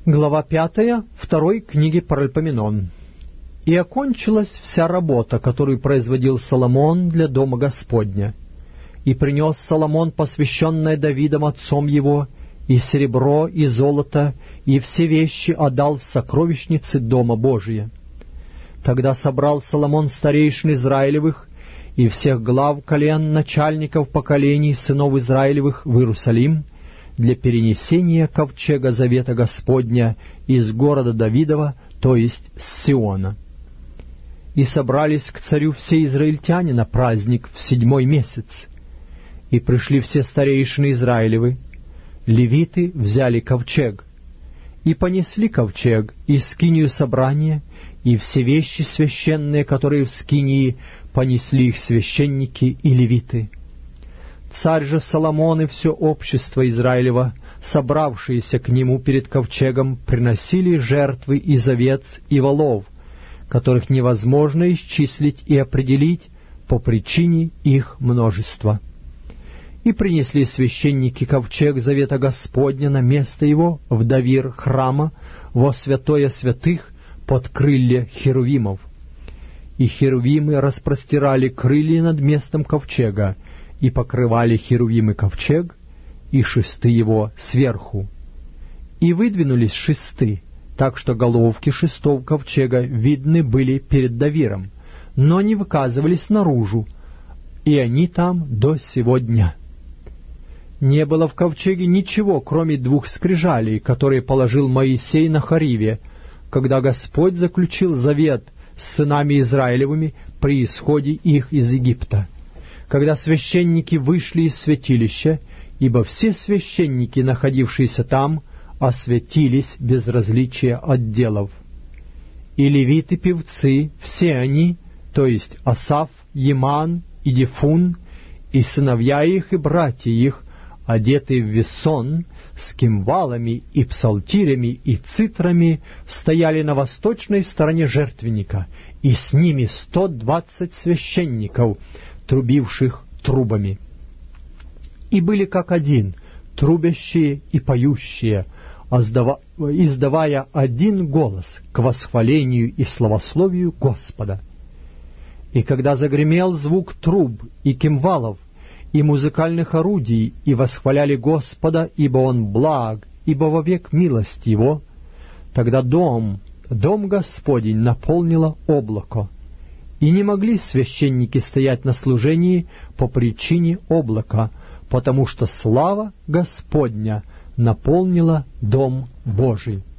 Глава 5 второй книги Паральпоменон. «И окончилась вся работа, которую производил Соломон для дома Господня. И принес Соломон посвященное Давидом отцом его, и серебро, и золото, и все вещи отдал в сокровищницы дома Божия. Тогда собрал Соломон старейшин Израилевых и всех глав колен начальников поколений сынов Израилевых в Иерусалим для перенесения ковчега завета Господня из города Давидова, то есть с Сиона. И собрались к царю все израильтяне на праздник в 7-й месяц. И пришли все старейшины Израилевы, левиты взяли ковчег, и понесли ковчег, и скинию собрания, и все вещи священные, которые в скинии, понесли их священники и левиты. Царь же Соломон и все общество Израилева, собравшиеся к нему перед ковчегом, приносили жертвы из овец и волов, которых невозможно исчислить и определить по причине их множества. И принесли священники ковчег завета Господня на место его в давир храма во святое святых под крылья херувимов. И херувимы распростирали крылья над местом ковчега, и покрывали херувимы ковчег, и шесты его сверху. И выдвинулись шесты, так что головки шестов ковчега видны были перед давиром, но не выказывались наружу, и они там до сего дня. Не было в ковчеге ничего, кроме 2 скрижалей, которые положил Моисей на Хориве, когда Господь заключил завет с сынами Израилевыми при исходе их из Египта, когда священники вышли из святилища, ибо все священники, находившиеся там, освятились без различия отделов. И левиты-певцы, все они, то есть Асаф, Еман и Дифун, и сыновья их и братья их, одетые в весон, с кимвалами и псалтирями и цитрами, стояли на восточной стороне жертвенника, и с ними 120 священников, трубивших трубами. И были как один, трубящие и поющие, издавая один голос к восхвалению и славословию Господа. И когда загремел звук труб и кимвалов, и музыкальных орудий, и восхваляли Господа, ибо Он благ, ибо вовек милость Его, тогда дом Господень наполнило облако, и не могли священники стоять на служении по причине облака, потому что слава Господня наполнила дом Божий.